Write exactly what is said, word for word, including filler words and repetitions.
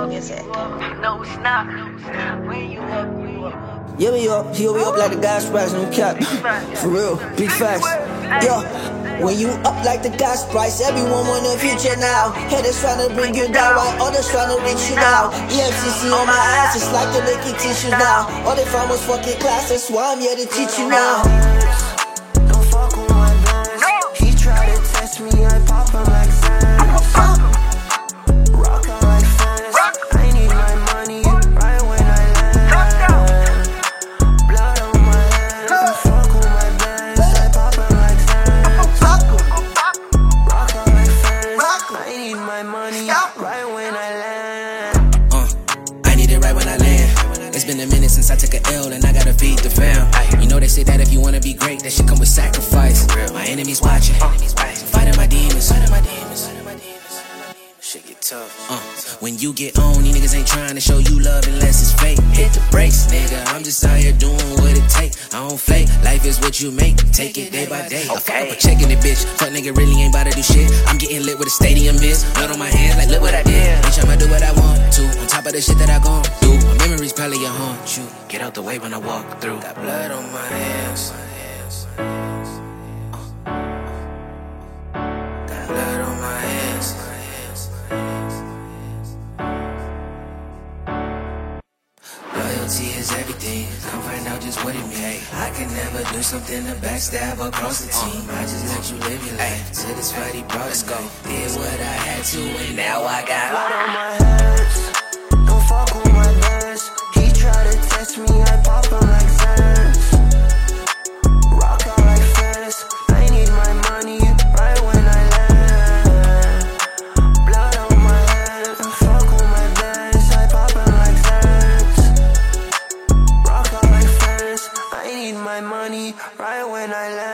music. No, it's not. When you up, you up. Yeah, we up, yeah, we up like the gas price on the cap. For real, big facts. Yo, when you up like the gas price, everyone want a future now. Haters tryna bring you down, while others tryna reach you now. E F C C on my ass, it's like they're making tissues now. All they found was fucking class, that's why I'm here to teach you now. Don't fuck with my bands. He try to test me, I pop him like sand. Rock on like fans. I need my money right when I land. Blood on my hands. Don't fuck with my bands. I pop him like sand. Rock on like fans. I need my money right when I land. Uh, I need it right when I land. It's been a minute since I took a L and I gotta feed the fam. You know they say that if you wanna be great, that shit come with sacrifice. My enemies watching, fighting my demons. Shit get tough. Uh, when you get on, these niggas ain't trying to show you love unless it's fake. Hit the brakes, nigga. I'm just out here doing what it take. I don't flake. Life is what you make. Take it day by day. I fuck up a check in it, bitch. Fuck nigga really ain't about to do shit. I'm getting lit with a stadium biz. Blood on my hands, like look what I did. Bitch, I'ma do what I want to. On top of the shit that I gon' do. My memories probably a haunt you. Get out the way when I walk through. Got blood on my hands. Got blood on my hands. Loyalty is everything. Come find out just what it means. I can never do something to backstab across the team. I just let you live your life. To this fight he brought us go. Did what I had to and now I got Blood on my hands. Don't fuck with my bands. He try to test me, I pop him like sands. Rock out like fans. I need my money right when I land. Blood on my hands. Don't fuck with my bands. I pop him like sands. Rock out like fans. I need my money right when I land.